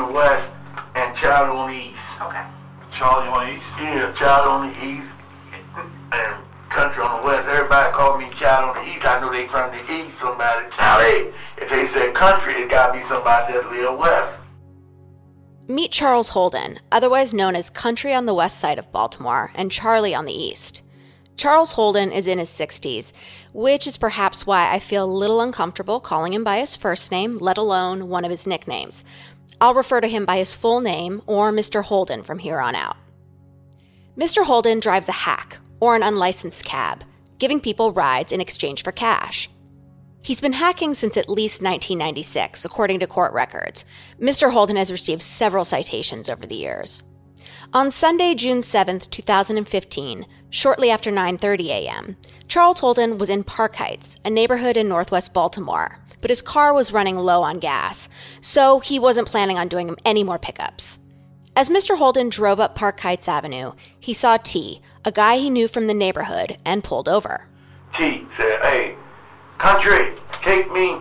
on the west and Charlie on the east. Okay. Charlie on the east? Yeah, Charlie on the east and Country on the west. Everybody called me Charlie on the east. I know they from the east. Somebody, Charlie. If they said country, it got to be somebody that live west. Meet Charles Holden, otherwise known as Country on the west side of Baltimore and Charlie on the east. Charles Holden is in his 60s, which is perhaps why I feel a little uncomfortable calling him by his first name, let alone one of his nicknames. I'll refer to him by his full name or Mr. Holden from here on out. Mr. Holden drives a hack, or an unlicensed cab, giving people rides in exchange for cash. He's been hacking since at least 1996, according to court records. Mr. Holden has received several citations over the years. On Sunday, June 7, 2015, shortly after 9:30 a.m., Charles Holden was in Park Heights, a neighborhood in northwest Baltimore, but his car was running low on gas, so he wasn't planning on doing any more pickups. As Mr. Holden drove up Park Heights Avenue, he saw T, a guy he knew from the neighborhood, and pulled over. T said, "Hey, Country, take me,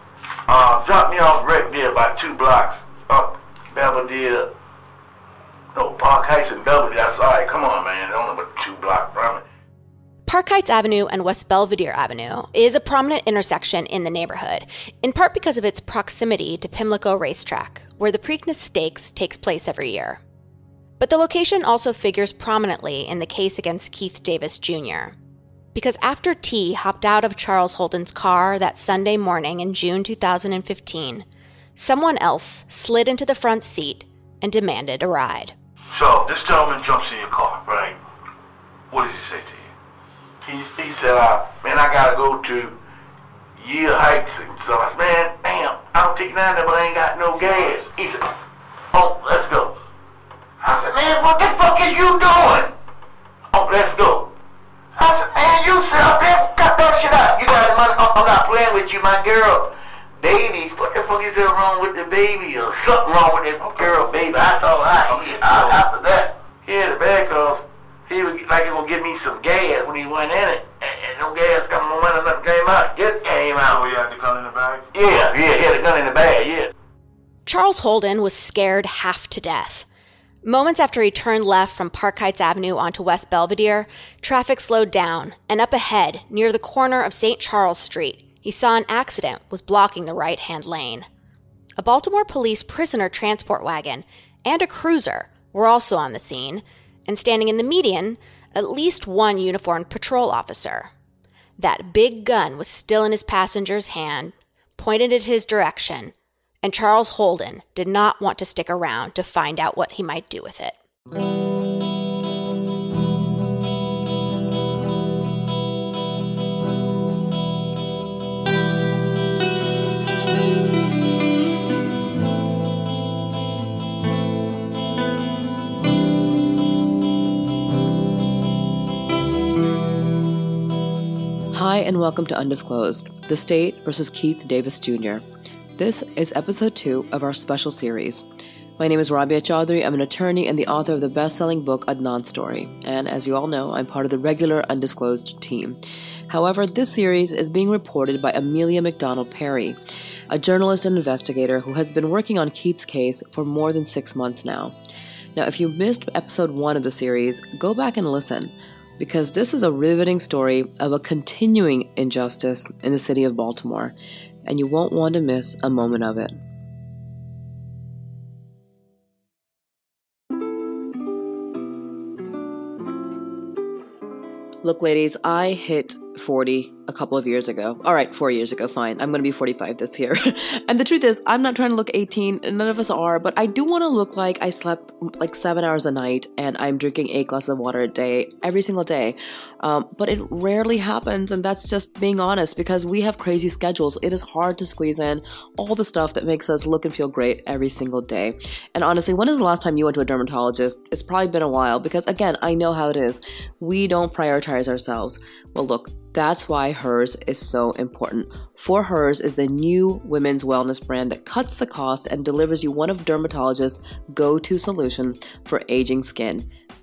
drop me off right there about 2 blocks up Belvedere. No, Park Heights and Belvedere. That's all right. Come on, man. Only about 2 blocks from it." Park Heights Avenue and West Belvedere Avenue is a prominent intersection in the neighborhood, in part because of its proximity to Pimlico Racetrack, where the Preakness Stakes takes place every year. But the location also figures prominently in the case against Keith Davis Jr., because after T hopped out of Charles Holden's car that Sunday morning in June 2015, someone else slid into the front seat and demanded a ride. So, this gentleman jumps in your car, right? What did he say to you? He said, "Man, I gotta go to Year Heights." And so I said, "Man, damn, I'll take you down there, but I ain't got no gas." He said, "Oh, let's go." I said, "Man, what the fuck is you doing?" "Oh, let's go." I said, "Man, you sit up there, cut that shit out. You got money. I'm not playing with you, my girl. Baby, what the fuck is there wrong with the baby? Or something wrong with this girl, baby?" That's all right. After that, the bad cause he was like he was gonna give me some gas when he went in it. And no gas come on when nothing came out. Just came out. Oh, he had the gun in the bag? Yeah, he had the gun in the bag, yeah. Charles Holden was scared half to death. Moments after he turned left from Park Heights Avenue onto West Belvedere, traffic slowed down, and up ahead, near the corner of St. Charles Street, he saw an accident was blocking the right-hand lane. A Baltimore police prisoner transport wagon and a cruiser were also on the scene, and standing in the median, at least one uniformed patrol officer. That big gun was still in his passenger's hand, pointed at his direction, and Charles Holden did not want to stick around to find out what he might do with it. Hi, and welcome to Undisclosed, The State versus Keith Davis Jr. This is episode 2 of our special series. My name is Rabia Chaudhry. I'm an attorney and the author of the best-selling book Adnan's Story. And as you all know, I'm part of the regular Undisclosed team. However, this series is being reported by Amelia McDonald Perry, a journalist and investigator who has been working on Keith's case for more than 6 months now. Now, if you missed episode 1 of the series, go back and listen, because this is a riveting story of a continuing injustice in the city of Baltimore, and you won't want to miss a moment of it. Look, ladies, I hit 40 a couple of years ago. All right, 4 years ago, fine. I'm going to be 45 this year. And the truth is, I'm not trying to look 18, none of us are, but I do want to look like I slept like 7 hours a night and I'm drinking 8 glasses of water a day, every single day. But it rarely happens, and that's just being honest, because we have crazy schedules. It is hard to squeeze in all the stuff that makes us look and feel great every single day. And honestly, when is the last time you went to a dermatologist? It's probably been a while, because again, I know how it is. We don't prioritize ourselves. Well, look, that's why Hers is so important. For Hers is the new women's wellness brand that cuts the cost and delivers you one of dermatologists' go-to solution for aging skin.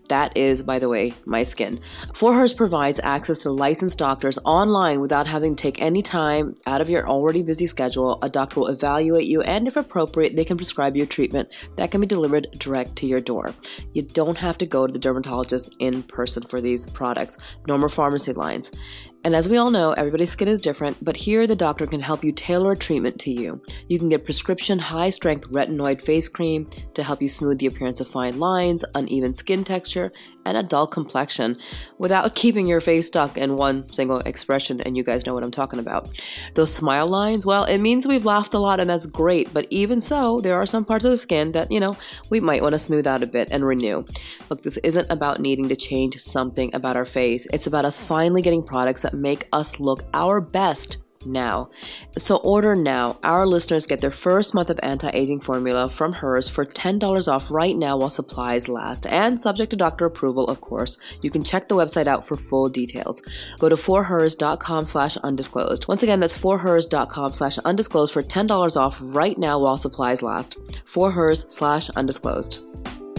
That is, by the way, my skin. 4Hers provides access to licensed doctors online without having to take any time out of your already busy schedule. A doctor will evaluate you, and if appropriate, they can prescribe you treatment that can be delivered direct to your door. You don't have to go to the dermatologist in person for these products. No more pharmacy lines. And as we all know, everybody's skin is different, but here the doctor can help you tailor a treatment to you. You can get prescription high-strength retinoid face cream to help you smooth the appearance of fine lines, uneven skin texture, and a dull complexion without keeping your face stuck in one single expression, and you guys know what I'm talking about. Those smile lines, well, it means we've laughed a lot and that's great, but even so, there are some parts of the skin that, we might want to smooth out a bit and renew. Look, this isn't about needing to change something about our face. It's about us finally getting products that make us look our best now. So order now. Our listeners get their first month of anti-aging formula from Hers for $10 off right now while supplies last, and subject to doctor approval, of course. You can check the website out for full details. Go to 4hers.com/undisclosed. Once again, that's 4hers.com/undisclosed for $10 off right now while supplies last. 4hers/undisclosed.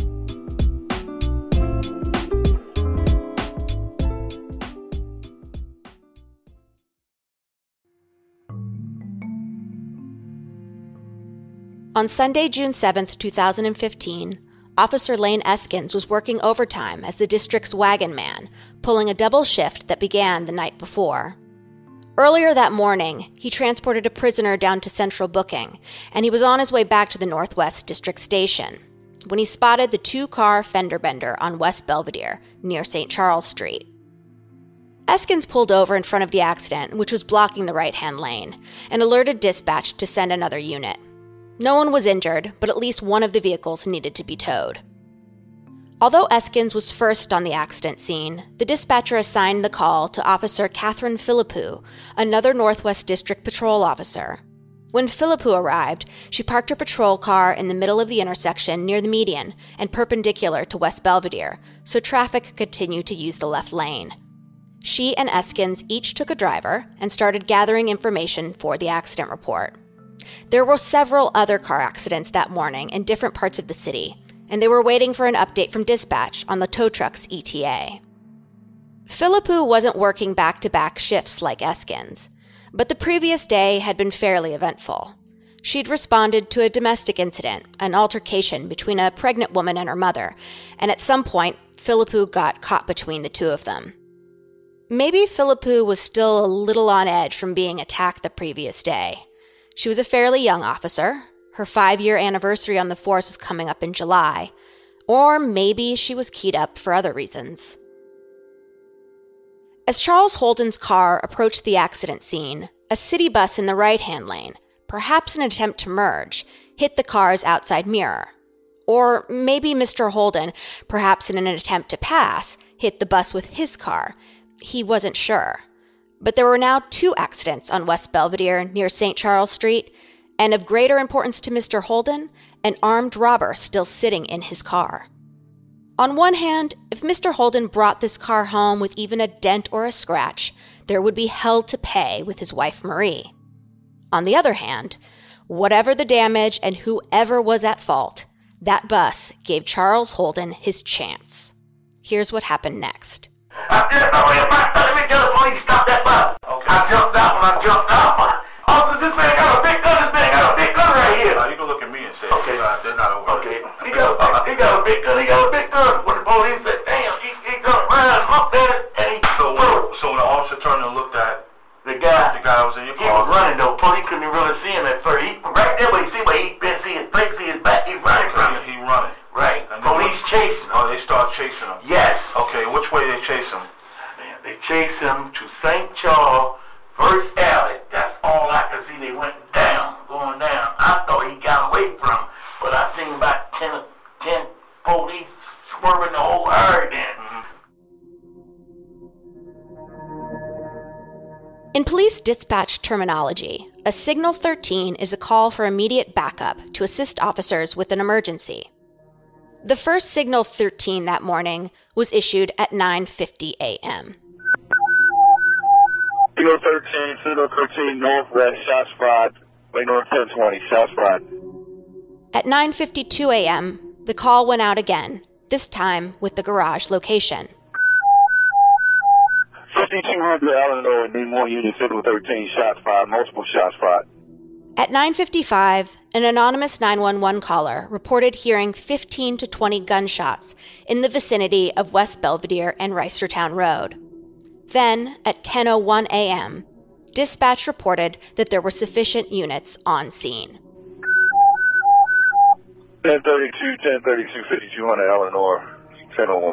On Sunday, June 7, 2015, Officer Lane Eskins was working overtime as the district's wagon man, pulling a double shift that began the night before. Earlier that morning, he transported a prisoner down to Central Booking, and he was on his way back to the Northwest District Station when he spotted the two-car fender bender on West Belvedere near St. Charles Street. Eskins pulled over in front of the accident, which was blocking the right-hand lane, and alerted dispatch to send another unit. No one was injured, but at least one of the vehicles needed to be towed. Although Eskins was first on the accident scene, the dispatcher assigned the call to Officer Catherine Philippou, another Northwest District Patrol officer. When Philippou arrived, she parked her patrol car in the middle of the intersection near the median and perpendicular to West Belvedere, so traffic could continue to use the left lane. She and Eskins each took a driver and started gathering information for the accident report. There were several other car accidents that morning in different parts of the city, and they were waiting for an update from dispatch on the tow truck's ETA. Philippou wasn't working back-to-back shifts like Eskins, but the previous day had been fairly eventful. She'd responded to a domestic incident, an altercation between a pregnant woman and her mother, and at some point, Philippou got caught between the two of them. Maybe Philippou was still a little on edge from being attacked the previous day. She was a fairly young officer. Her 5-year anniversary on the force was coming up in July. Or maybe she was keyed up for other reasons. As Charles Holden's car approached the accident scene, a city bus in the right-hand lane, perhaps in an attempt to merge, hit the car's outside mirror. Or maybe Mr. Holden, perhaps in an attempt to pass, hit the bus with his car. He wasn't sure. But there were now 2 accidents on West Belvedere near St. Charles Street, and of greater importance to Mr. Holden, an armed robber still sitting in his car. On one hand, if Mr. Holden brought this car home with even a dent or a scratch, there would be hell to pay with his wife Marie. On the other hand, whatever the damage and whoever was at fault, that bus gave Charles Holden his chance. Here's what happened next. Let me tell the police stop that bus. Okay. I jumped out when I jumped out. Officer, this man got a big gun. This man got a big gun right here. You can look at me and say, okay, they're not over. Okay, he got a big gun. He got a big gun. When the police said, damn, he got around, looked at it, and he So when the officer turned and looked at the guy that was in your car, he was running though. Police couldn't really see him at first. He right there, but you see where he been see his face, see his back. He's running from him. He running. Right. And Police chasing him. Oh, they start chasing him. Yes. Okay, which way they chase him? They chased him to St. Charles, First Alley. That's all I could see. They went down, going down. I thought he got away from him, but I seen about 10 police swerving the whole area then. In police dispatch terminology, a Signal 13 is a call for immediate backup to assist officers with an emergency. The first Signal 13 that morning was issued at 9:50 a.m. Signal 13, Northwest, shots fired, way north 1020, shots fired. At 9:52 a.m., the call went out again, this time with the garage location. 5200 Eleanor, need more units, Civil 13, shots fired, multiple shots fired. At 9:55, an anonymous 911 caller reported hearing 15 to 20 gunshots in the vicinity of West Belvedere and Reisterstown Road. Then, at 10:01 a.m., dispatch reported that there were sufficient units on scene. 1032, 5200 Eleanor, 1001.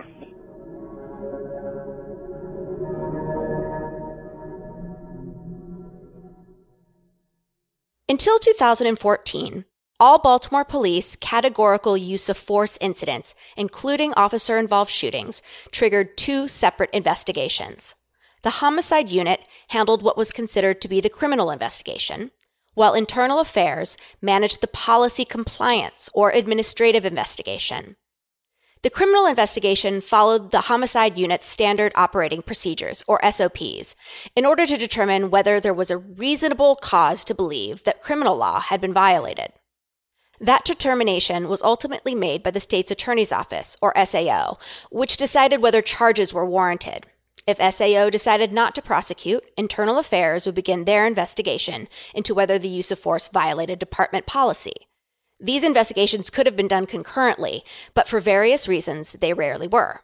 Until 2014, all Baltimore police categorical use of force incidents, including officer-involved shootings, triggered 2 separate investigations. The homicide unit handled what was considered to be the criminal investigation, while Internal Affairs managed the policy compliance or administrative investigation. The criminal investigation followed the homicide unit's standard operating procedures, or SOPs, in order to determine whether there was a reasonable cause to believe that criminal law had been violated. That determination was ultimately made by the state's attorney's office, or SAO, which decided whether charges were warranted. If SAO decided not to prosecute, Internal Affairs would begin their investigation into whether the use of force violated department policy. These investigations could have been done concurrently, but for various reasons, they rarely were.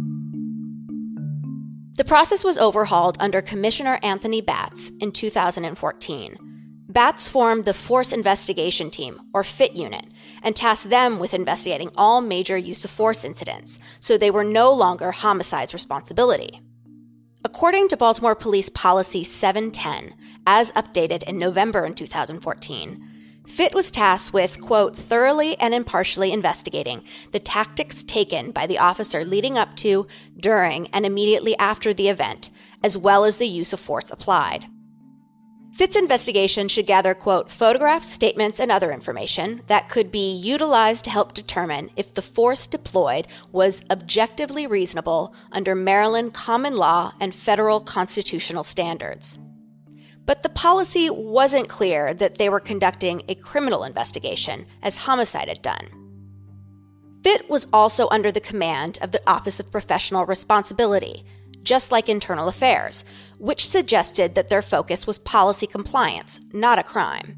The process was overhauled under Commissioner Anthony Batts in 2014. Batts formed the Force Investigation Team, or FIT unit, and tasked them with investigating all major use of force incidents, so they were no longer homicide's responsibility. According to Baltimore Police Policy 710, as updated in November in 2014, FIT was tasked with, quote, thoroughly and impartially investigating the tactics taken by the officer leading up to, during, and immediately after the event, as well as the use of force applied. FIT's investigation should gather, quote, photographs, statements, and other information that could be utilized to help determine if the force deployed was objectively reasonable under Maryland common law and federal constitutional standards. But the policy wasn't clear that they were conducting a criminal investigation, as homicide had done. FIT was also under the command of the Office of Professional Responsibility, just like Internal Affairs, which suggested that their focus was policy compliance, not a crime.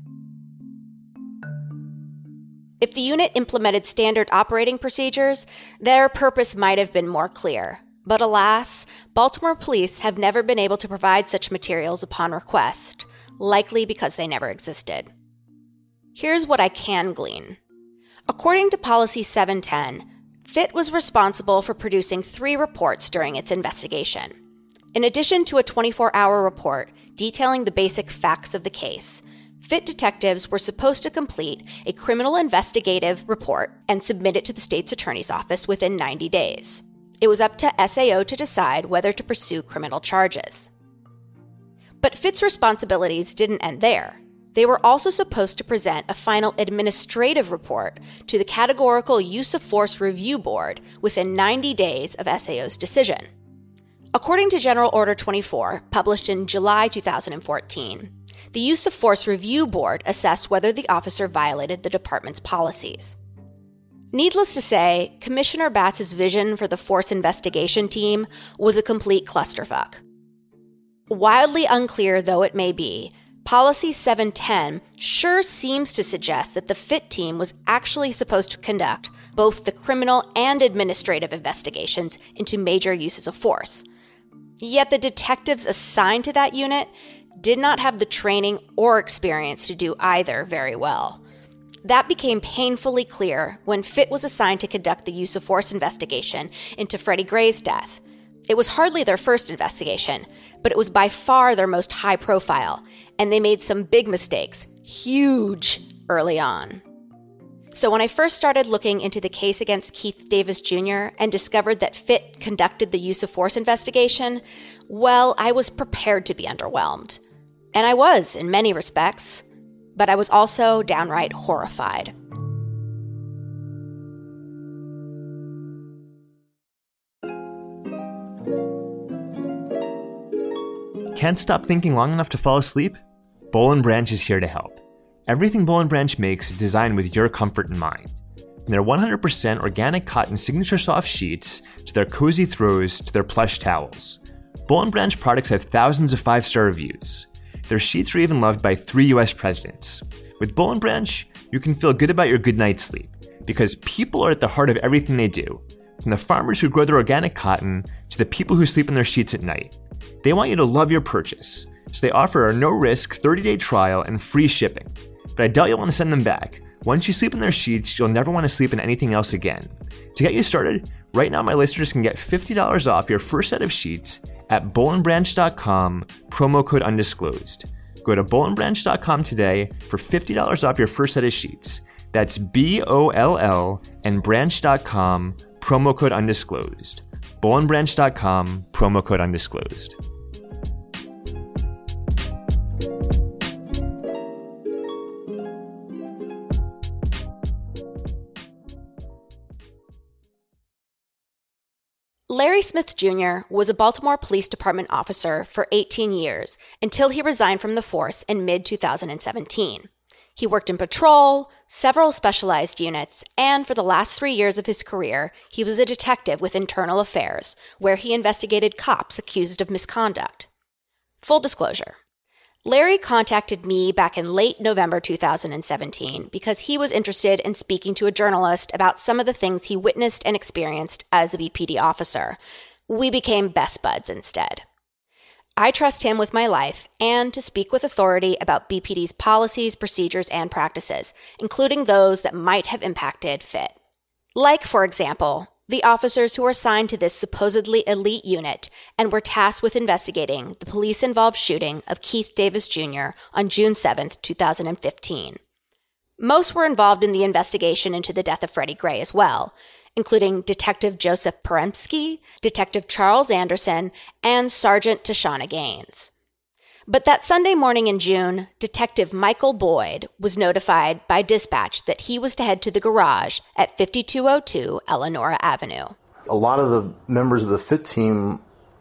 If the unit implemented standard operating procedures, their purpose might have been more clear. But alas, Baltimore police have never been able to provide such materials upon request, likely because they never existed. Here's what I can glean. According to Policy 710, FIT was responsible for producing 3 reports during its investigation. In addition to a 24-hour report detailing the basic facts of the case, FIT detectives were supposed to complete a criminal investigative report and submit it to the state's attorney's office within 90 days. It was up to SAO to decide whether to pursue criminal charges. But FIT's responsibilities didn't end there. They were also supposed to present a final administrative report to the Categorical Use of Force Review Board within 90 days of SAO's decision. According to General Order 24, published in July 2014, the Use of Force Review Board assessed whether the officer violated the department's policies. Needless to say, Commissioner Batts' vision for the Force Investigation Team was a complete clusterfuck. Wildly unclear though it may be, Policy 710 sure seems to suggest that the FIT team was actually supposed to conduct both the criminal and administrative investigations into major uses of force. Yet the detectives assigned to that unit did not have the training or experience to do either very well. That became painfully clear when FIT was assigned to conduct the use of force investigation into Freddie Gray's death. It was hardly their first investigation, but it was by far their most high profile, and they made some big mistakes, huge, early on. So when I first started looking into the case against Keith Davis Jr. and discovered that FIT conducted the use of force investigation, well, I was prepared to be underwhelmed. And I was, in many respects. But I was also downright horrified. Can't stop thinking long enough to fall asleep? Boll & Branch is here to help. Everything Boll & Branch makes is designed with your comfort in mind. From their 100% organic cotton signature soft sheets, to their cozy throws, to their plush towels. Boll & Branch products have thousands of 5-star reviews. Their sheets are even loved by 3 US presidents. With Boll & Branch, you can feel good about your good night's sleep, because people are at the heart of everything they do. From the farmers who grow their organic cotton, to the people who sleep in their sheets at night. They want you to love your purchase, so they offer a no-risk 30-day trial and free shipping. But I doubt you'll want to send them back. Once you sleep in their sheets, you'll never want to sleep in anything else again. To get you started, right now my listeners can get $50 off your first set of sheets at bollandbranch.com, promo code undisclosed. Go to bollandbranch.com today for $50 off your first set of sheets. That's BOLL and branch.com, promo code undisclosed. bollandbranch.com, promo code undisclosed. Larry Smith Jr. was a Baltimore Police Department officer for 18 years until he resigned from the force in mid-2017. He worked in patrol, several specialized units, and for the last 3 years of his career, he was a detective with Internal Affairs, where he investigated cops accused of misconduct. Full disclosure. Larry contacted me back in late November 2017 because he was interested in speaking to a journalist about some of the things he witnessed and experienced as a BPD officer. We became best buds instead. I trust him with my life and to speak with authority about BPD's policies, procedures, and practices, including those that might have impacted FIT. Like, for example, the officers who were assigned to this supposedly elite unit and were tasked with investigating the police-involved shooting of Keith Davis Jr. on June 7, 2015. Most were involved in the investigation into the death of Freddie Gray as well, including Detective Joseph Peremsky, Detective Charles Anderson, and Sergeant Tashana Gaines. But that Sunday morning in June, Detective Michael Boyd was notified by dispatch that he was to head to the garage at 5202 Eleanora Avenue. A lot of the members of the FIT team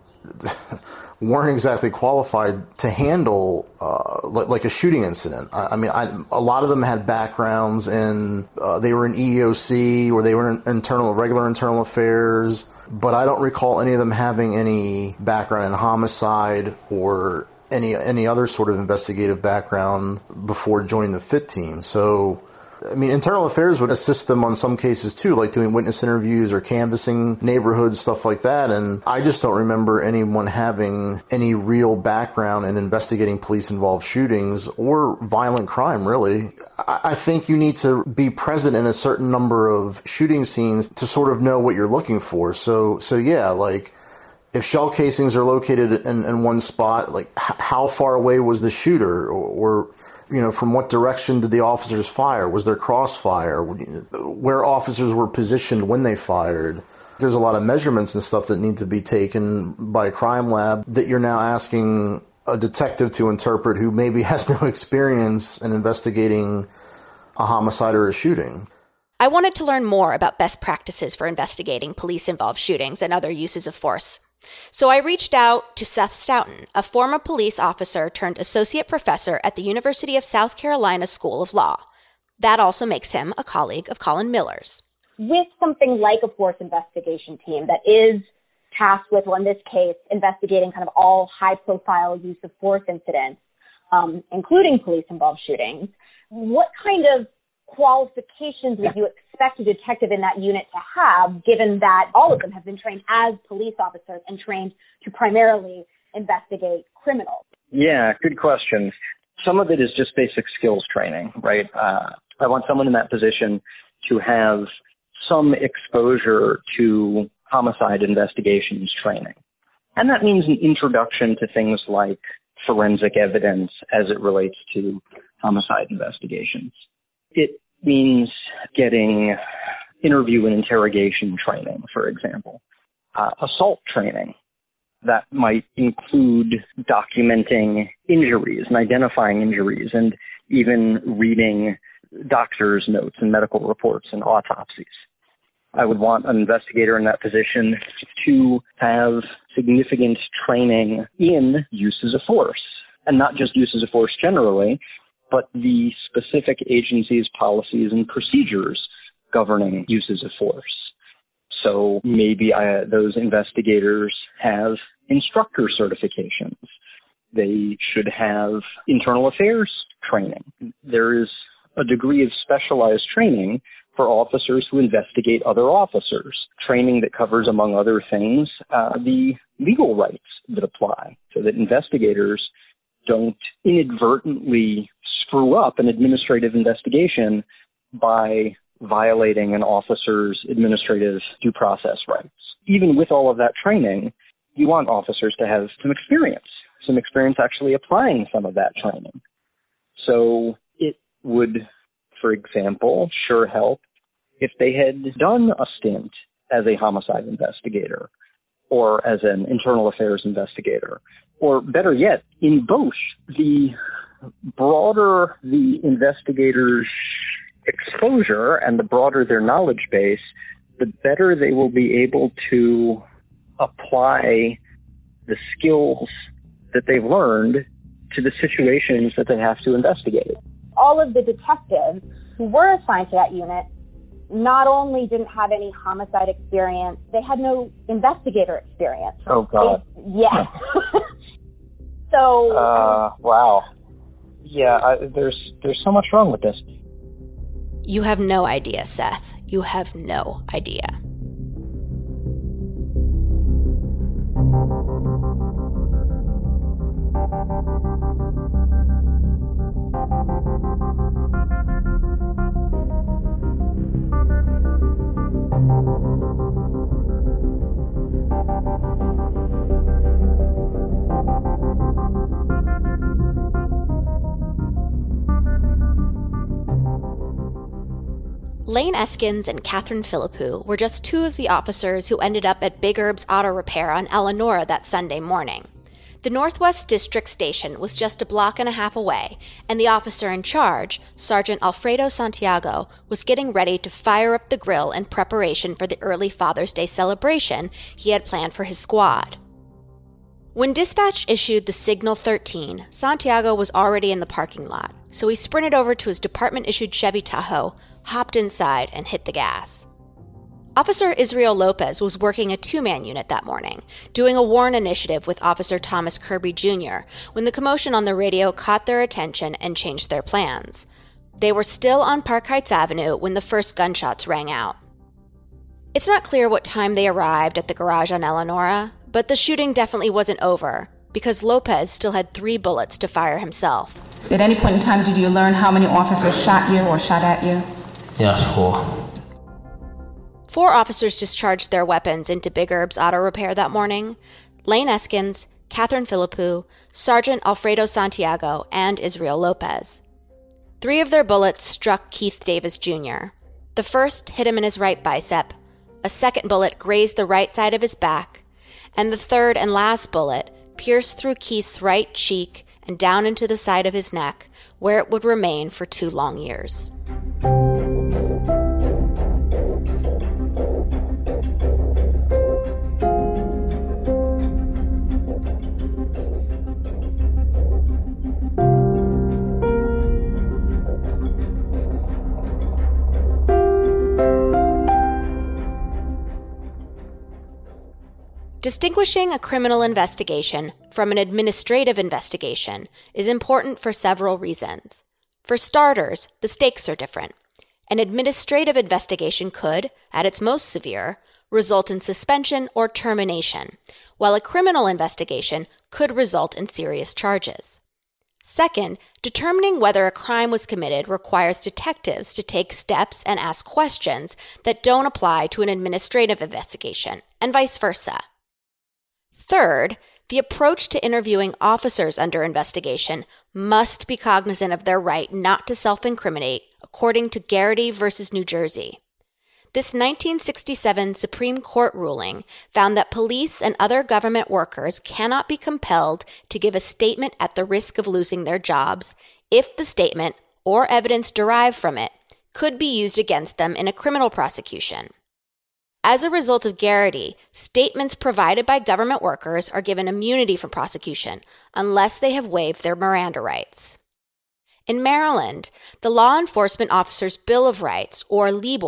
weren't exactly qualified to handle like a shooting incident. I mean, a lot of them had backgrounds in, they were in EEOC or they were in regular internal affairs, but I don't recall any of them having any background in homicide or any other sort of investigative background before joining the FIT team. So, I mean, internal affairs would assist them on some cases too, like doing witness interviews or canvassing neighborhoods, stuff like that. And I just don't remember anyone having any real background in investigating police-involved shootings or violent crime, really. I think you need to be present in a certain number of shooting scenes to sort of know what you're looking for. So yeah, like, if shell casings are located in one spot, like how far away was the shooter, or you know, from what direction did the officers fire? Was there crossfire? Where officers were positioned when they fired? There's a lot of measurements and stuff that need to be taken by a crime lab that you're now asking a detective to interpret who maybe has no experience in investigating a homicide or a shooting. I wanted to learn more about best practices for investigating police-involved shootings and other uses of force. So I reached out to Seth Stoughton, a former police officer turned associate professor at the University of South Carolina School of Law. That also makes him a colleague of Colin Miller's. With something like a force investigation team that is tasked with, well, in this case, investigating kind of all high-profile use of force incidents, including police-involved shootings, what kind of qualifications would you expect a detective in that unit to have, given that all of them have been trained as police officers and trained to primarily investigate criminals? Yeah, good question. Some of it is just basic skills training, right? I want someone in that position to have some exposure to homicide investigations training. And that means an introduction to things like forensic evidence as it relates to homicide investigations. It means getting interview and interrogation training, for example. Assault training that might include documenting injuries and identifying injuries and even reading doctor's notes and medical reports and autopsies. I would want an investigator in that position to have significant training in uses of force, and not just uses of force generally, but the specific agency's policies and procedures governing uses of force. So maybe those investigators have instructor certifications. They should have internal affairs training. There is a degree of specialized training for officers who investigate other officers, training that covers, among other things, the legal rights that apply, so that investigators don't inadvertently screw up an administrative investigation by violating an officer's administrative due process rights. Even with all of that training, you want officers to have some experience actually applying some of that training. So it would, for example, sure help if they had done a stint as a homicide investigator or as an internal affairs investigator, or better yet, in both. The broader the investigator's exposure and the broader their knowledge base, the better they will be able to apply the skills that they've learned to the situations that they have to investigate. All of the detectives who were assigned to that unit not only didn't have any homicide experience, they had no investigator experience. Oh, God. Yeah. So. Wow. Yeah, there's so much wrong with this. You have no idea, Seth. You have no idea. Lane Eskins and Catherine Philippou were just two of the officers who ended up at Big Herb's Auto Repair on Eleanora that Sunday morning. The Northwest District Station was just a block and a half away, and the officer in charge, Sergeant Alfredo Santiago, was getting ready to fire up the grill in preparation for the early Father's Day celebration he had planned for his squad. When dispatch issued the Signal 13, Santiago was already in the parking lot, so he sprinted over to his department-issued Chevy Tahoe, hopped inside, and hit the gas. Officer Israel Lopez was working a two-man unit that morning, doing a warrant initiative with Officer Thomas Kirby Jr., when the commotion on the radio caught their attention and changed their plans. They were still on Park Heights Avenue when the first gunshots rang out. It's not clear what time they arrived at the garage on Eleanora, but the shooting definitely wasn't over, because Lopez still had 3 bullets to fire himself. At any point in time, did you learn how many officers shot you or shot at you? Yes, 4. 4 officers discharged their weapons into Big Herb's Auto Repair that morning: Lane Eskins, Catherine Philippou, Sergeant Alfredo Santiago, and Israel Lopez. 3 of their bullets struck Keith Davis Jr. The first hit him in his right bicep, a second bullet grazed the right side of his back, and the third and last bullet pierced through Keith's right cheek and down into the side of his neck, where it would remain for 2 long years. Distinguishing a criminal investigation from an administrative investigation is important for several reasons. For starters, the stakes are different. An administrative investigation could, at its most severe, result in suspension or termination, while a criminal investigation could result in serious charges. Second, determining whether a crime was committed requires detectives to take steps and ask questions that don't apply to an administrative investigation, and vice versa. Third, the approach to interviewing officers under investigation must be cognizant of their right not to self-incriminate, according to Garrity v. New Jersey. This 1967 Supreme Court ruling found that police and other government workers cannot be compelled to give a statement at the risk of losing their jobs if the statement, or evidence derived from it, could be used against them in a criminal prosecution. As a result of Garrity, statements provided by government workers are given immunity from prosecution unless they have waived their Miranda rights. In Maryland, the Law Enforcement Officers' Bill of Rights, or LEBOR,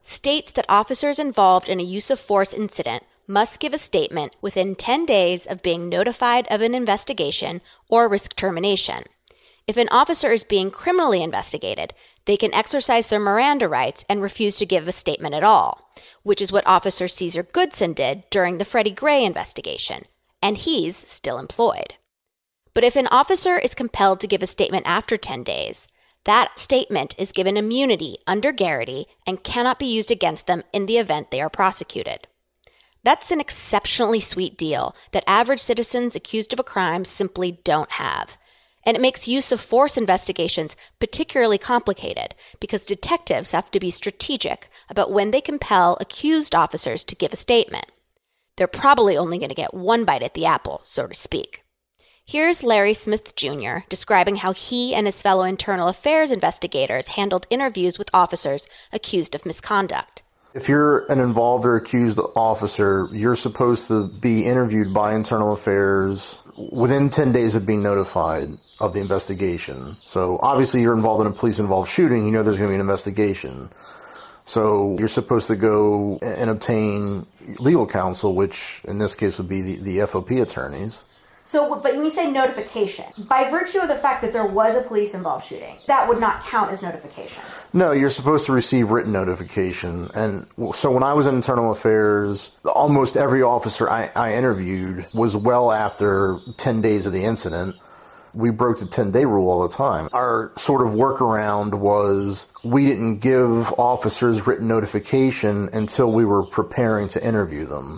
states that officers involved in a use of force incident must give a statement within 10 days of being notified of an investigation or risk termination. If an officer is being criminally investigated, they can exercise their Miranda rights and refuse to give a statement at all, which is what Officer Caesar Goodson did during the Freddie Gray investigation, and he's still employed. But if an officer is compelled to give a statement after 10 days, that statement is given immunity under Garrity and cannot be used against them in the event they are prosecuted. That's an exceptionally sweet deal that average citizens accused of a crime simply don't have. And it makes use of force investigations particularly complicated because detectives have to be strategic about when they compel accused officers to give a statement. They're probably only going to get one bite at the apple, so to speak. Here's Larry Smith Jr. describing how he and his fellow internal affairs investigators handled interviews with officers accused of misconduct. If you're an involved or accused officer, you're supposed to be interviewed by internal affairs within 10 days of being notified of the investigation. So obviously you're involved in a police-involved shooting, you know there's going to be an investigation. So you're supposed to go and obtain legal counsel, which in this case would be the FOP attorneys. So, but when you say notification, by virtue of the fact that there was a police-involved shooting, that would not count as notification? No, you're supposed to receive written notification. And so when I was in internal affairs, almost every officer I interviewed was well after 10 days of the incident. We broke the 10-day rule all the time. Our sort of workaround was we didn't give officers written notification until we were preparing to interview them.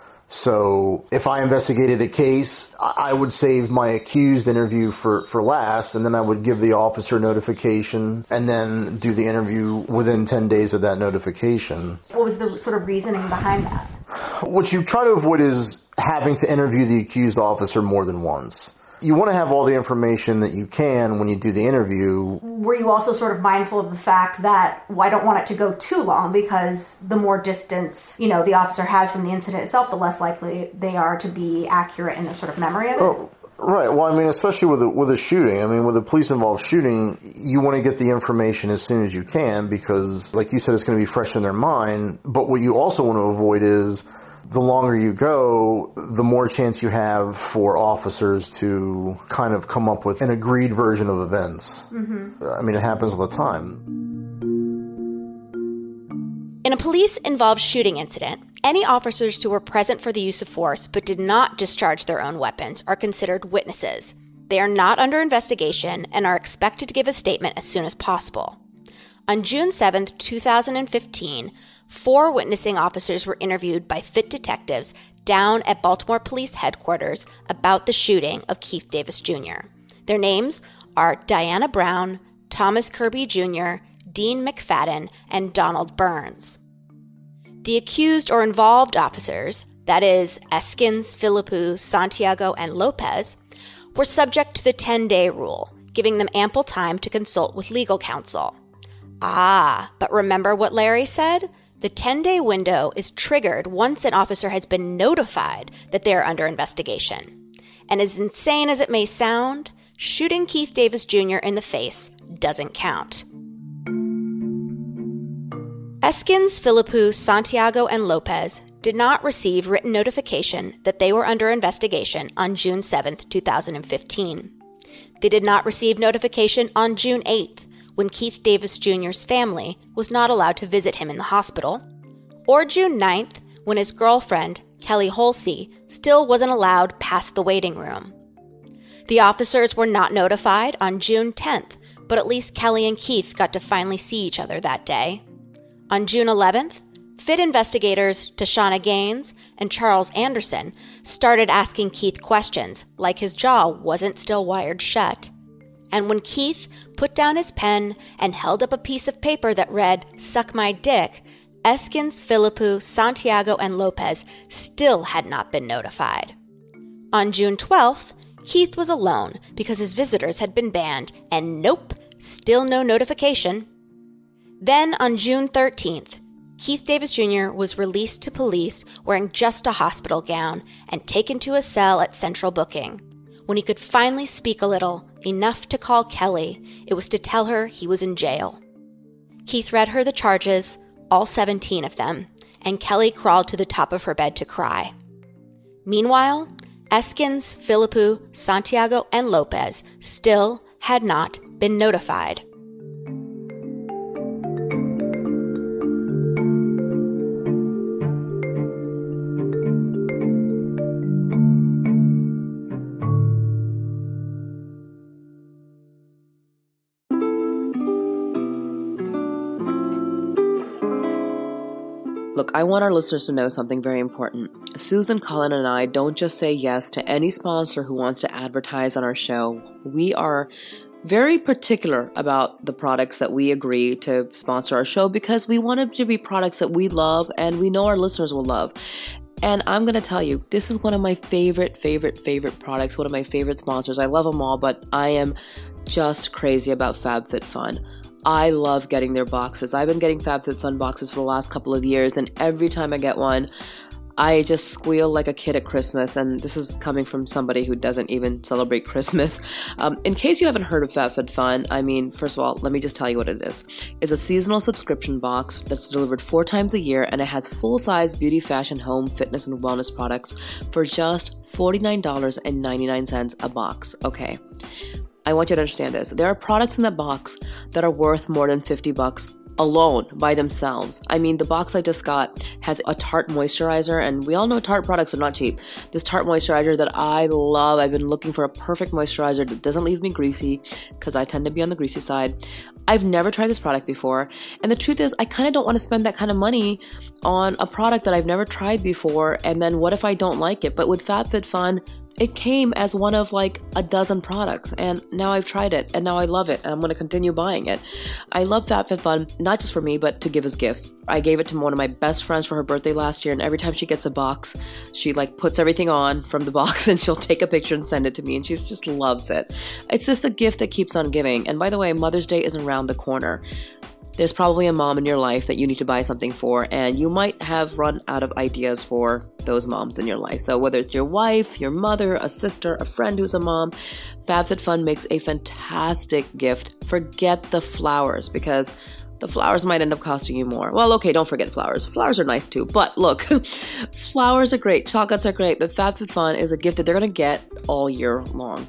So if I investigated a case, I would save my accused interview for last, and then I would give the officer notification and then do the interview within 10 days of that notification. What was the sort of reasoning behind that? What you try to avoid is having to interview the accused officer more than once. You want to have all the information that you can when you do the interview. Were you also sort of mindful of the fact that, well, I don't want it to go too long because the more distance, the officer has from the incident itself, the less likely they are to be accurate in their sort of memory of it? Oh, right. Well, I mean, especially with a shooting. I mean, with a police-involved shooting, you want to get the information as soon as you can because, like you said, it's going to be fresh in their mind. But what you also want to avoid is the longer you go, the more chance you have for officers to kind of come up with an agreed version of events. Mm-hmm. I mean, it happens all the time. In a police-involved shooting incident, any officers who were present for the use of force but did not discharge their own weapons are considered witnesses. They are not under investigation and are expected to give a statement as soon as possible. On June 7, 2015, 4 witnessing officers were interviewed by fit detectives down at Baltimore Police Headquarters about the shooting of Keith Davis Jr. Their names are Diana Brown, Thomas Kirby Jr., Dean McFadden, and Donald Burns. The accused or involved officers, that is, Eskins, Philippou, Santiago, and Lopez, were subject to the 10-day rule, giving them ample time to consult with legal counsel. But remember what Larry said? The 10-day window is triggered once an officer has been notified that they are under investigation. And as insane as it may sound, shooting Keith Davis Jr. in the face doesn't count. Eskins, Philippou, Santiago, and Lopez did not receive written notification that they were under investigation on June 7, 2015. They did not receive notification on June 8th, when Keith Davis Jr.'s family was not allowed to visit him in the hospital, or June 9th, when his girlfriend, Kelly Holsey, still wasn't allowed past the waiting room. The officers were not notified on June 10th, but at least Kelly and Keith got to finally see each other that day. On June 11th, fit investigators Tashana Gaines and Charles Anderson started asking Keith questions like his jaw wasn't still wired shut. And when Keith put down his pen and held up a piece of paper that read, "Suck my dick," Eskins, Philippou, Santiago, and Lopez still had not been notified. On June 12th, Keith was alone because his visitors had been banned, and nope, still no notification. Then on June 13th, Keith Davis Jr. was released to police wearing just a hospital gown and taken to a cell at Central Booking. When he could finally speak a little, enough to call Kelly, it was to tell her he was in jail. Keith read her the charges, all 17 of them, and Kelly crawled to the top of her bed to cry. Meanwhile, Eskins, Philippou, Santiago, and Lopez still had not been notified. Look, I want our listeners to know something very important. Susan, Colin, and I don't just say yes to any sponsor who wants to advertise on our show. We are very particular about the products that we agree to sponsor our show because we want them to be products that we love and we know our listeners will love. And I'm going to tell you, this is one of my favorite products, one of my favorite sponsors. I love them all, but I am just crazy about FabFitFun. I love getting their boxes. I've been getting FabFitFun boxes for the last couple of years, and every time I get one, I just squeal like a kid at Christmas, and this is coming from somebody who doesn't even celebrate Christmas. In case you haven't heard of FabFitFun, I mean, first of all, let me just tell you what it is. It's a seasonal subscription box that's delivered 4 times a year, and it has full-size beauty, fashion, home, fitness, and wellness products for just $49.99 a box. Okay. I want you to understand this. There are products in the box that are worth more than $50 alone by themselves. I mean, the box I just got has a Tarte moisturizer, and we all know Tarte products are not cheap. This Tarte moisturizer that I love, I've been looking for a perfect moisturizer that doesn't leave me greasy because I tend to be on the greasy side. I've never tried this product before, and the truth is I kind of don't want to spend that kind of money on a product that I've never tried before, and then what if I don't like it? But with FabFitFun, it came as one of like a dozen products, and now I've tried it, and now I love it, and I'm going to continue buying it. I love FabFitFun, not just for me, but to give as gifts. I gave it to one of my best friends for her birthday last year, and every time she gets a box, she like puts everything on from the box, and she'll take a picture and send it to me, and she just loves it. It's just a gift that keeps on giving. And by the way, Mother's Day is around the corner. There's probably a mom in your life that you need to buy something for, and you might have run out of ideas for those moms in your life. So whether it's your wife, your mother, a sister, a friend who's a mom, FabFitFun makes a fantastic gift. Forget the flowers, because the flowers might end up costing you more. Well, okay, don't forget flowers. Flowers are nice too, but look, flowers are great, chocolates are great, but FabFitFun is a gift that they're going to get all year long.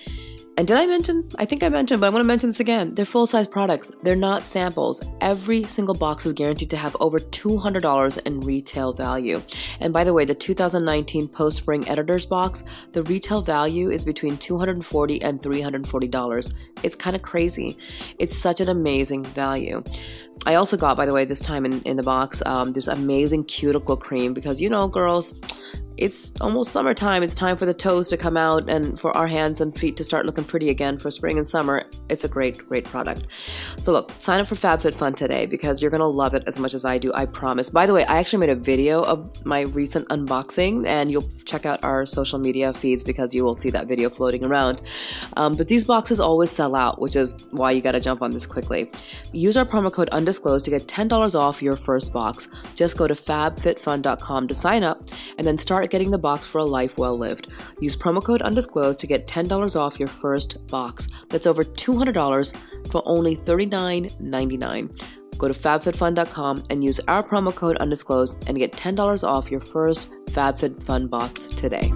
And did I mention? I think I mentioned, but I want to mention this again. They're full-size products. They're not samples. Every single box is guaranteed to have over $200 in retail value. And by the way, the 2019 Post-Spring Editor's Box, the retail value is between $240 and $340. It's kind of crazy. It's such an amazing value. I also got, by the way, this time in the box, this amazing cuticle cream because, you know, girls, it's almost summertime. It's time for the toes to come out and for our hands and feet to start looking pretty again for spring and summer. It's a great product. So look, sign up for FabFitFun today because you're going to love it as much as I do, I promise. By the way, I actually made a video of my recent unboxing, and you'll check out our social media feeds because you will see that video floating around. But these boxes always sell out, which is why you got to jump on this quickly. Use our promo code UNDISCLOSED to get $10 off your first box. Just go to fabfitfun.com to sign up and then start getting the box for a life well lived. Use promo code UNDISCLOSED to get $10 off your first box. That's over $200 for only $39.99. Go to fabfitfun.com and use our promo code UNDISCLOSED and get $10 off your first FabFitFun box today.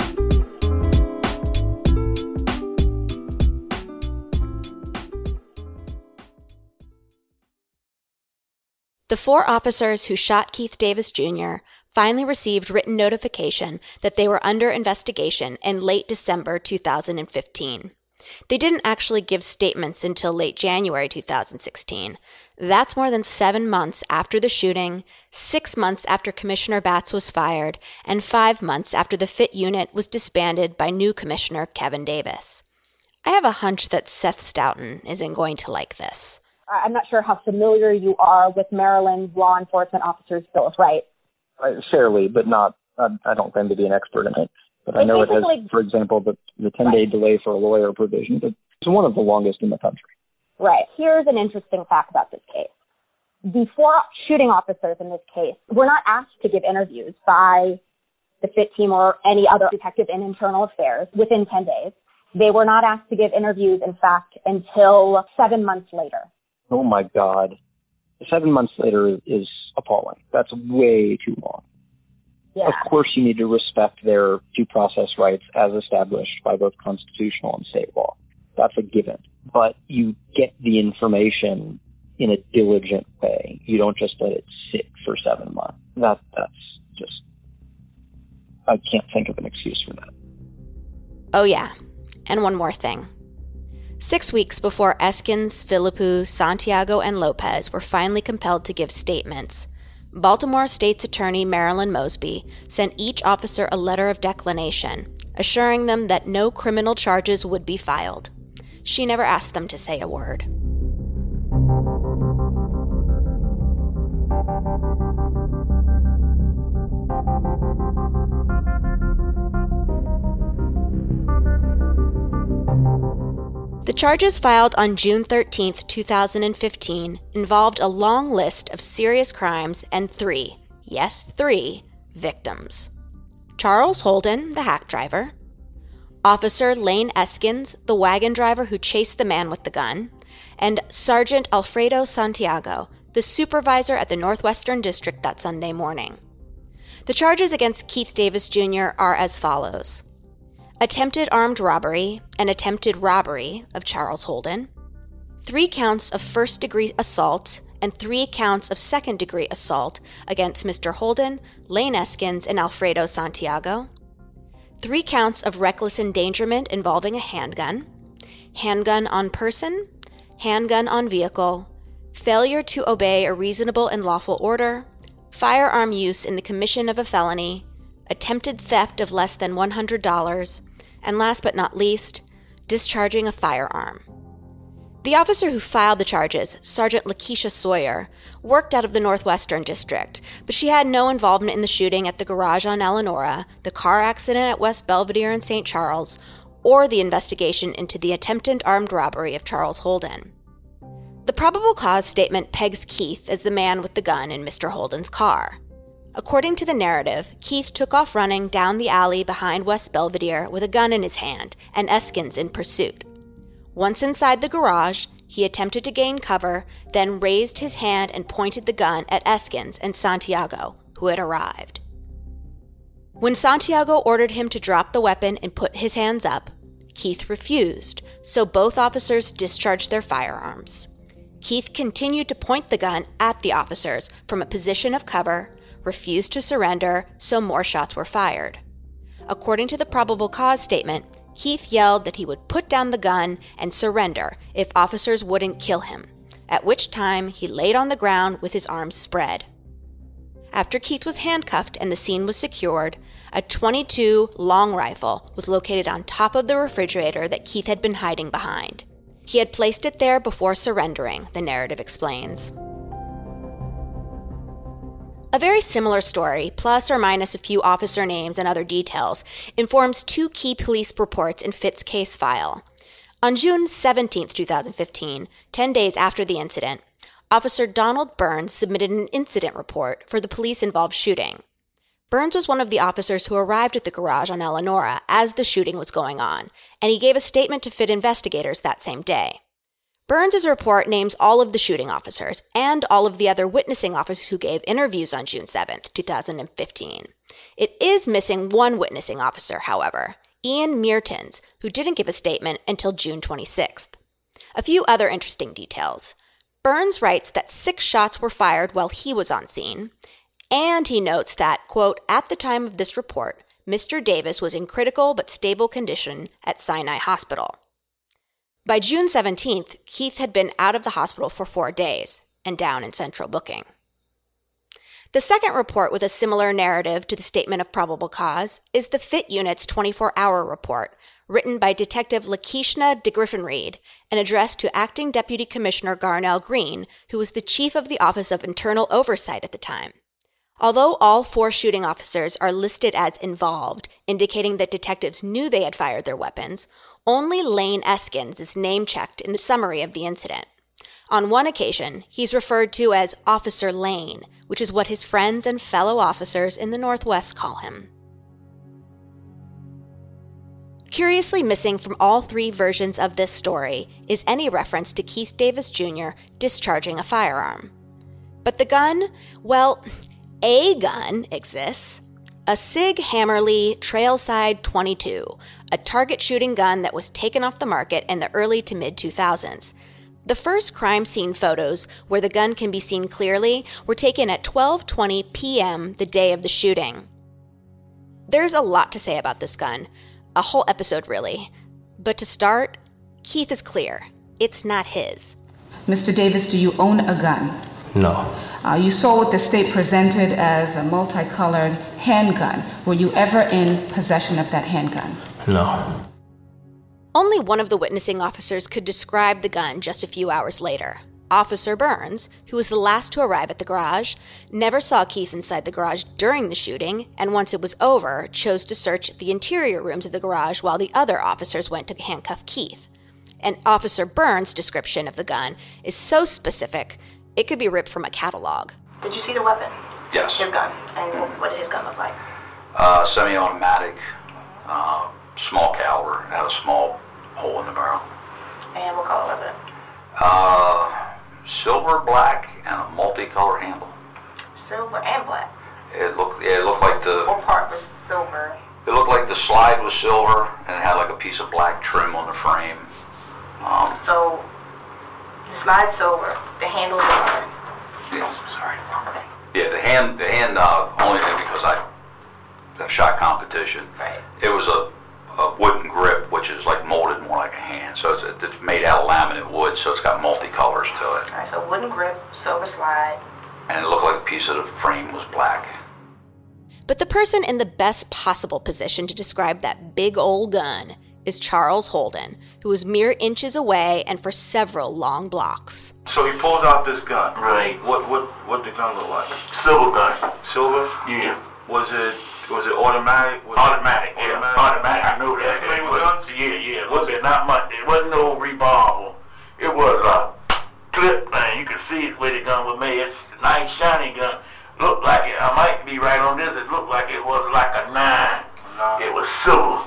The 4 officers who shot Keith Davis Jr. finally received written notification that they were under investigation in late December 2015. They didn't actually give statements until late January 2016. That's more than 7 months after the shooting, 6 months after Commissioner Batts was fired, and 5 months after the FIT unit was disbanded by new Commissioner Kevin Davis. I have a hunch that Seth Stoughton isn't going to like this. I'm not sure how familiar you are with Maryland's Law Enforcement Officers Bill of Rights. Fairly, but not. I don't claim to be an expert in it. But I know it has, for example, the 10-day delay for a lawyer provision. But it's one of the longest in the country. Right. Here's an interesting fact about this case. The 4 shooting officers in this case were not asked to give interviews by the FIT team or any other detective in internal affairs within 10 days. They were not asked to give interviews, in fact, until 7 months later. Oh, my God. 7 months later is appalling. That's way too long. Yeah. Of course, you need to respect their due process rights as established by both constitutional and state law. That's a given. But you get the information in a diligent way. You don't just let it sit for 7 months. That's just, I can't think of an excuse for that. Oh yeah, and one more thing. 6 weeks before Eskins, Philippou, Santiago, and Lopez were finally compelled to give statements, Baltimore State's Attorney Marilyn Mosby sent each officer a letter of declination, assuring them that no criminal charges would be filed. She never asked them to say a word. The charges filed on June 13, 2015, involved a long list of serious crimes and 3 victims. Charles Holden, the hack driver, Officer Lane Eskins, the wagon driver who chased the man with the gun, and Sergeant Alfredo Santiago, the supervisor at the Northwestern District that Sunday morning. The charges against Keith Davis Jr. are as follows: attempted armed robbery and attempted robbery of Charles Holden, 3 counts of first-degree assault and 3 counts of second-degree assault against Mr. Holden, Lane Eskins, and Alfredo Santiago, 3 counts of reckless endangerment involving a handgun, handgun on person, handgun on vehicle, failure to obey a reasonable and lawful order, firearm use in the commission of a felony, attempted theft of less than $100, and last but not least, discharging a firearm. The officer who filed the charges, Sergeant Lakeisha Sawyer, worked out of the Northwestern District, but she had no involvement in the shooting at the garage on Eleanora, the car accident at West Belvedere in St. Charles, or the investigation into the attempted armed robbery of Charles Holden. The probable cause statement pegs Keith as the man with the gun in Mr. Holden's car. According to the narrative, Keith took off running down the alley behind West Belvedere with a gun in his hand and Eskins in pursuit. Once inside the garage, he attempted to gain cover, then raised his hand and pointed the gun at Eskins and Santiago, who had arrived. When Santiago ordered him to drop the weapon and put his hands up, Keith refused, so both officers discharged their firearms. Keith continued to point the gun at the officers from a position of cover, refused to surrender, so more shots were fired. According to the probable cause statement, Keith yelled that he would put down the gun and surrender if officers wouldn't kill him, at which time he laid on the ground with his arms spread. After Keith was handcuffed and the scene was secured, a .22 long rifle was located on top of the refrigerator that Keith had been hiding behind. He had placed it there before surrendering, the narrative explains. A very similar story, plus or minus a few officer names and other details, informs 2 key police reports in Fitt's case file. On June 17, 2015, 10 days after the incident, Officer Donald Burns submitted an incident report for the police-involved shooting. Burns was one of the officers who arrived at the garage on Eleanora as the shooting was going on, and he gave a statement to Fitt investigators that same day. Burns' report names all of the shooting officers and all of the other witnessing officers who gave interviews on June 7, 2015. It is missing one witnessing officer, however, Ian Meertens, who didn't give a statement until June 26th. A few other interesting details. Burns writes that 6 shots were fired while he was on scene, and he notes that, quote, at the time of this report, Mr. Davis was in critical but stable condition at Sinai Hospital. By June 17th, Keith had been out of the hospital for 4 days and down in central booking. The second report with a similar narrative to the statement of probable cause is the Fitt Unit's 24-hour report, written by Detective Lakeishna DeGriffin-Reed and addressed to Acting Deputy Commissioner Garnell Green, who was the chief of the Office of Internal Oversight at the time. Although all 4 shooting officers are listed as involved, indicating that detectives knew they had fired their weapons, only Lane Eskins is name-checked in the summary of the incident. On one occasion, he's referred to as Officer Lane, which is what his friends and fellow officers in the Northwest call him. Curiously missing from all 3 versions of this story is any reference to Keith Davis Jr. discharging a firearm. But the gun, well, a gun exists. A Sig Hammerly Trailside 22, a target shooting gun that was taken off the market in the early to mid-2000s. The first crime scene photos where the gun can be seen clearly were taken at 12:20 p.m. the day of the shooting. There's a lot to say about this gun, a whole episode really. But to start, Keith is clear. It's not his. Mr. Davis, do you own a gun? No. You saw what the state presented as a multicolored handgun. Were you ever in possession of that handgun? No. Only one of the witnessing officers could describe the gun just a few hours later. Officer Burns, who was the last to arrive at the garage, never saw Keith inside the garage during the shooting, and once it was over, chose to search the interior rooms of the garage while the other officers went to handcuff Keith. And Officer Burns' description of the gun is so specific, it could be ripped from a catalog. Did you see the weapon? Yes. His gun. And what did his gun look like? Semi-automatic, small caliber, had a small hole in the barrel. And what color was it? Silver, black, and a multicolored handle. Silver and black? It looked like the... What part was silver? It looked like the slide was silver, and it had like a piece of black trim on the frame. So, the slide silver, the handle silver. Yeah. Sorry. Okay. Yeah, the hand only thing because I've shot competition. Right. It was a wooden grip, which is like molded more like a hand. So it's made out of laminate wood, so it's got multicolors to it. All right, so wooden grip, silver slide. And it looked like a piece of the frame was black. But the person in the best possible position to describe that big old gun is Charles Holden, who was mere inches away and for several long blocks. So he pulls out this gun. Right. What the gun look like? Silver gun. Silver? Yeah. Was it automatic? Automatic, yeah. Automatic. I know that. It was, yeah. Wasn't not much. It wasn't no revolver. It was a clip, man. You can see it where the gun was made. It's a nice shiny gun. Looked like it. I might be right on this. It looked like it was like a 9. It was silver.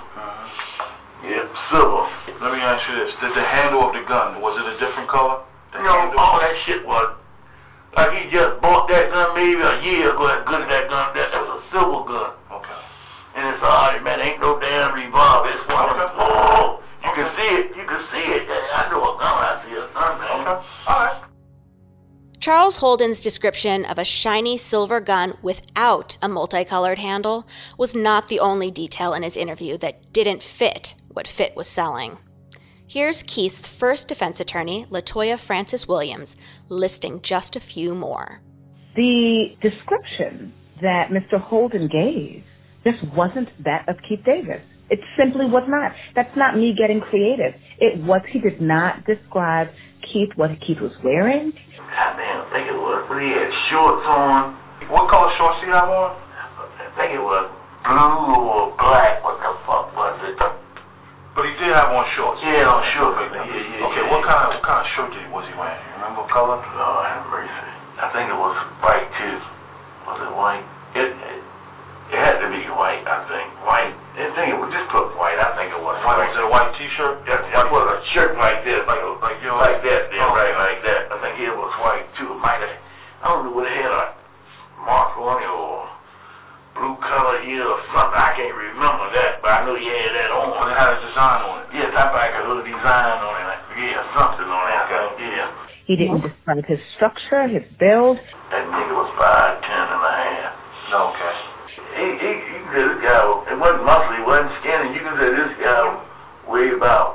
Yeah, silver. Let me ask you this. Did the handle of the gun, was it a different color? All that shit was, like he just bought that gun maybe a year ago, as good as that gun. That was a silver gun. Okay. And it's alright, man, ain't no damn revolver. It's one of them. Oh, you can see it. You can see it. I know a gun. I see a gun, man. Okay. Alright. Charles Holden's description of a shiny silver gun without a multicolored handle was not the only detail in his interview that didn't fit what Fit was selling. Here's Keith's first defense attorney, LaToya Francis Williams, listing just a few more. The description that Mr. Holden gave just wasn't that of Keith Davis. It simply was not. That's not me getting creative. He did not describe Keith, what Keith was wearing. Goddamn, I think it was. But he had shorts on. What color shorts did he have on? I think it was blue or black. What the fuck was it? But he did have on shorts. Yeah, on shorts. Yeah. Okay, what kind of shirt was he wearing? You remember what color? Lord have mercy. I think it was white too. Was it white? It had to be white, I think. White. I think it was just put white. I think it was white. Was it a white T-shirt? That was a shirt like this, like yours. Like that, yeah, oh. Right, like that. I think it was white too. It might have. I don't know whether it had a mark on it or blue color here or something. I can't remember that, but I know he had that on. But it had a design on it. Yes, I like a little design on it. Yeah, something on it. Okay. Yeah. He didn't describe his structure, his build. That nigga was 5'10" and a half. Okay. You can say this guy, it wasn't muscle, he wasn't skinny. You can say this guy weighed about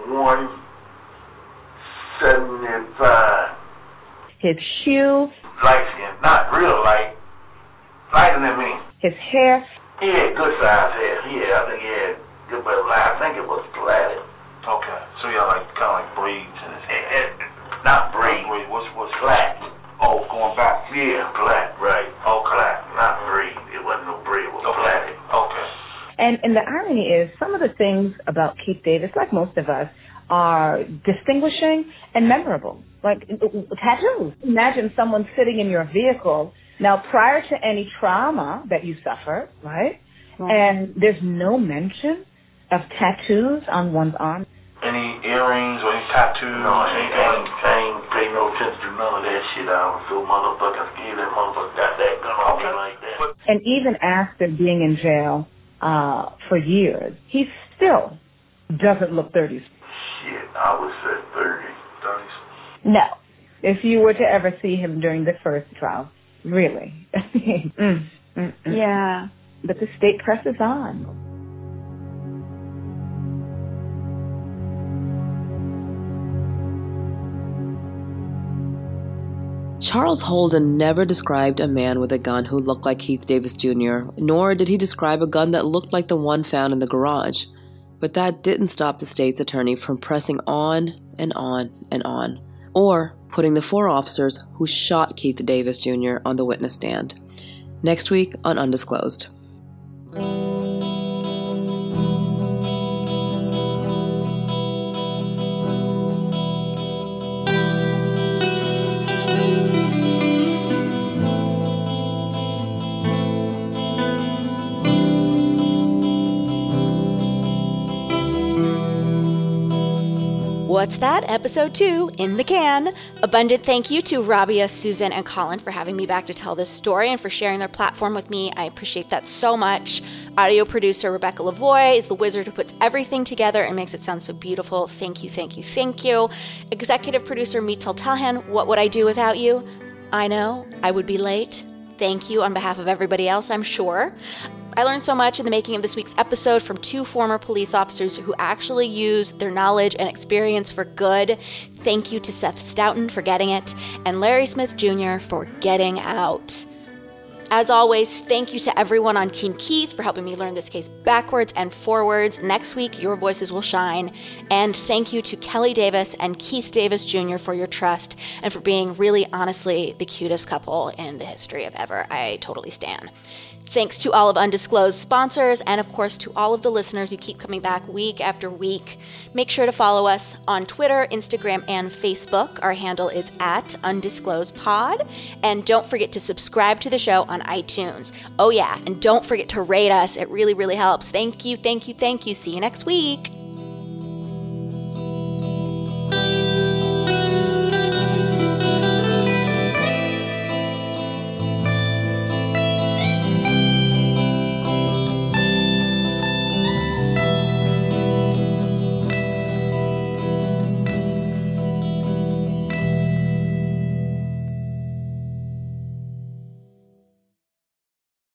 175. His shoe. Light skin, not real light. Lighter than me. His hair. He had good size hair. Yeah, I think he had good, but I think it was plaited. Okay. So he had kind of like braids in his hair. Not braids. What's flat? Oh, going back. Yeah, flat, right. Oh, flat, not braid. It wasn't no braid. It was flatted. Okay. And the irony is, some of the things about Keith Davis, like most of us, are distinguishing and memorable. Like tattoos. Imagine someone sitting in your vehicle now prior to any trauma that you suffered, right? And there's no mention of tattoos on one's arm. Any earrings or any tattoos? No, anything pay no attention to none of that shit. I was so motherfucking scared that motherfucker got that gun on me like that. And even after being in jail for years, he still doesn't look 30s. Shit, I was at 30s. No. If you were to ever see him during the first trial, really. Yeah. But the state presses on. Charles Holden never described a man with a gun who looked like Keith Davis Jr., nor did he describe a gun that looked like the one found in the garage. But that didn't stop the state's attorney from pressing on and on and on, or putting the 4 officers who shot Keith Davis Jr. on the witness stand. Next week on Undisclosed. What's that? Episode 2 in the can. Abundant thank you to Rabia, Susan, and Colin for having me back to tell this story and for sharing their platform with me. I appreciate that so much. Audio producer Rebecca Lavoie is the wizard who puts everything together and makes it sound so beautiful. Thank you, thank you, thank you. Executive producer Mital Talhan, what would I do without you? I know, I would be late. Thank you on behalf of everybody else, I'm sure. I learned so much in the making of this week's episode from 2 former police officers who actually use their knowledge and experience for good. Thank you to Seth Stoughton for getting it, and Larry Smith Jr. for getting out. As always, thank you to everyone on Team Keith for helping me learn this case backwards and forwards. Next week, your voices will shine. And thank you to Kelly Davis and Keith Davis Jr. for your trust and for being really, honestly, the cutest couple in the history of ever. I totally stan. Thanks to all of Undisclosed sponsors, and of course to all of the listeners who keep coming back week after week. Make sure to follow us on Twitter, Instagram, and Facebook. Our handle is @UndisclosedPod. And don't forget to subscribe to the show on iTunes. Oh yeah, and don't forget to rate us. It really, really helps. Thank you, thank you, thank you. See you next week.